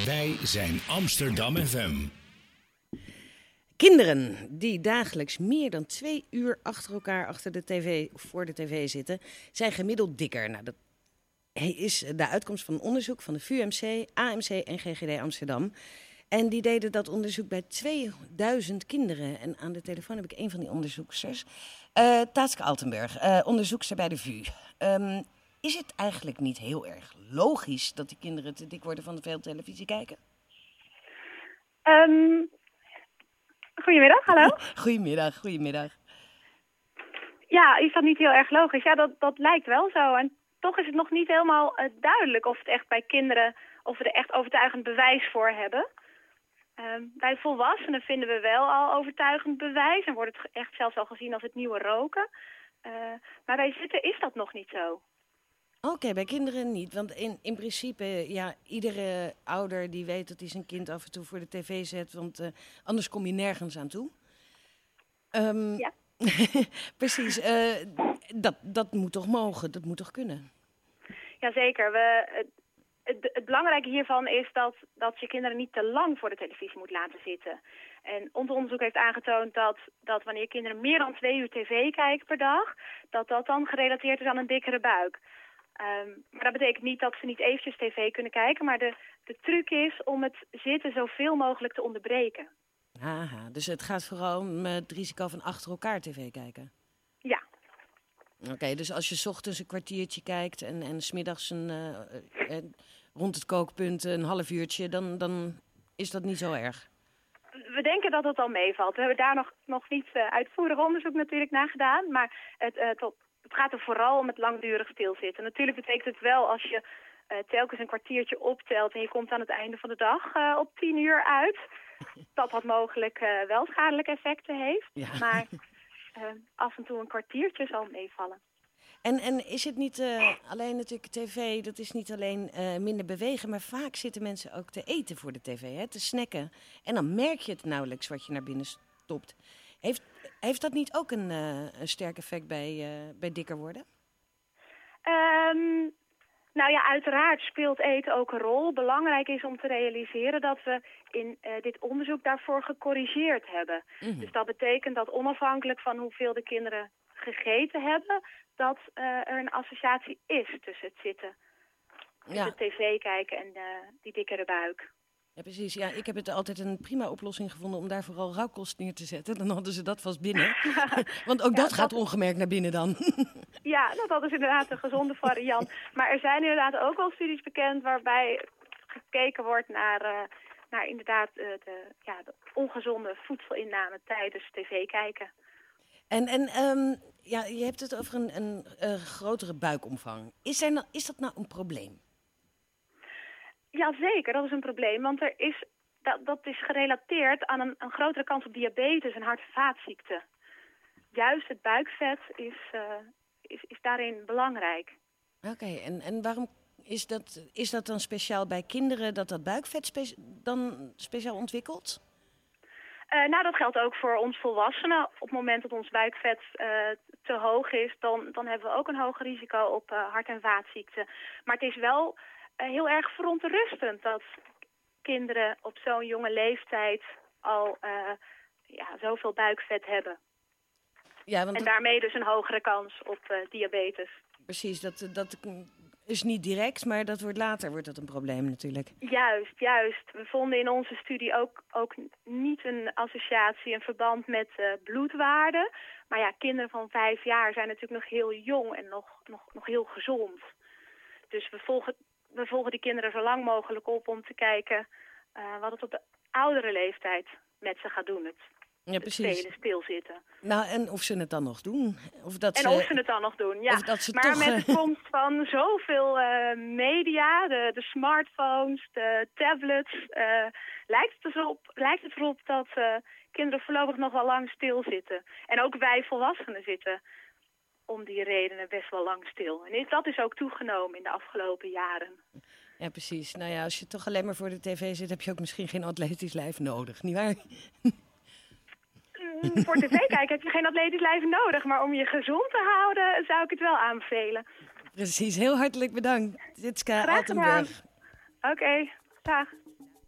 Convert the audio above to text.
Wij zijn Amsterdam FM. Kinderen die dagelijks meer dan 2 uur achter elkaar achter de tv of voor de tv zitten, zijn gemiddeld dikker. Nou, dat is de uitkomst van een onderzoek van de VUMC, AMC en GGD Amsterdam. En die deden dat onderzoek bij 2000 kinderen. En aan de telefoon heb ik een van die onderzoeksters, Taatske Altenberg, onderzoekster bij de VU. Is het eigenlijk niet heel erg logisch dat die kinderen te dik worden van veel televisie kijken? Goedemiddag, hallo. Goedemiddag. Ja, is dat niet heel erg logisch? Ja, dat lijkt wel zo. En toch is het nog niet helemaal duidelijk of het echt bij kinderen, of we er echt overtuigend bewijs voor hebben. Bij volwassenen vinden we wel al overtuigend bewijs en wordt het echt zelfs al gezien als het nieuwe roken. Maar bij zitten is dat nog niet zo. Oké, bij kinderen niet. Want in principe, ja, iedere ouder die weet dat hij zijn kind af en toe voor de tv zet, want anders kom je nergens aan toe. Ja. Precies. Dat moet toch mogen, dat moet toch kunnen? Jazeker. Het belangrijke hiervan is dat je kinderen niet te lang voor de televisie moet laten zitten. En ons onderzoek heeft aangetoond dat wanneer kinderen meer dan 2 uur tv kijken per dag, dat dan gerelateerd is aan een dikkere buik. Maar dat betekent niet dat ze niet eventjes tv kunnen kijken, maar de truc is om het zitten zoveel mogelijk te onderbreken. Aha, dus het gaat vooral om het risico van achter elkaar tv kijken? Ja. Oké, dus als je 's ochtends een kwartiertje kijkt en 's middags rond het kookpunt een half uurtje, dan is dat niet zo erg? We denken dat het al meevalt. We hebben daar nog niet uitvoerig onderzoek natuurlijk naar gedaan, maar het gaat er vooral om het langdurig stilzitten. Natuurlijk betekent het wel als je telkens een kwartiertje optelt en je komt aan het einde van de dag op 10 uur uit, dat mogelijk wel schadelijke effecten heeft. Ja. Maar af en toe een kwartiertje zal meevallen. En is het niet alleen natuurlijk tv, dat is niet alleen minder bewegen, maar vaak zitten mensen ook te eten voor de tv, hè, te snacken. En dan merk je het nauwelijks wat je naar binnen stopt. Heeft dat niet ook een sterk effect bij dikker worden? Nou ja, uiteraard speelt eten ook een rol. Belangrijk is om te realiseren dat we in dit onderzoek daarvoor gecorrigeerd hebben. Mm-hmm. Dus dat betekent dat onafhankelijk van hoeveel de kinderen gegeten hebben, dat er een associatie is tussen het zitten. Tussen het tv kijken en die dikkere buik. Ja, precies. Ja, ik heb het altijd een prima oplossing gevonden om daar vooral rauwkost neer te zetten. Dan hadden ze dat vast binnen. Want ook dat gaat ongemerkt naar binnen dan. Ja, dat is inderdaad een gezonde variant. Maar er zijn inderdaad ook wel studies bekend waarbij gekeken wordt naar inderdaad de ongezonde voedselinname tijdens tv kijken. En je hebt het over een grotere buikomvang. Is dat nou een probleem? Jazeker, dat is een probleem, want dat is gerelateerd aan een grotere kans op diabetes en hart- en vaatziekten. Juist het buikvet is daarin belangrijk. Oké, en waarom is dat dan speciaal bij kinderen dat buikvet dan speciaal ontwikkelt? Nou, dat geldt ook voor ons volwassenen. Op het moment dat ons buikvet te hoog is, dan hebben we ook een hoger risico op hart- en vaatziekten. Maar het is wel heel erg verontrustend dat kinderen op zo'n jonge leeftijd al zoveel buikvet hebben. Ja, want en daarmee dus een hogere kans op diabetes. Precies, dat is niet direct, maar dat wordt dat een probleem natuurlijk. Juist. We vonden in onze studie ook niet een associatie, een verband met bloedwaarden. Maar ja, kinderen van 5 jaar zijn natuurlijk nog heel jong en nog heel gezond. Dus we volgen die kinderen zo lang mogelijk op om te kijken wat het op de oudere leeftijd met ze gaat doen. Ja, precies. Spelen, stilzitten. Nou, en of ze het dan nog doen. Of ze het dan nog doen, ja. Maar met de komst van zoveel media, de smartphones, de tablets, lijkt het erop dat kinderen voorlopig nog wel lang stilzitten. En ook wij volwassenen zitten om die redenen best wel lang stil. En dat is ook toegenomen in de afgelopen jaren. Ja, precies. Nou ja, als je toch alleen maar voor de tv zit, heb je ook misschien geen atletisch lijf nodig, nietwaar? Voor tv kijken heb je geen atletisch lijf nodig, maar om je gezond te houden zou ik het wel aanbevelen. Precies, heel hartelijk bedankt. Taatske Altenberg. Oké, dag.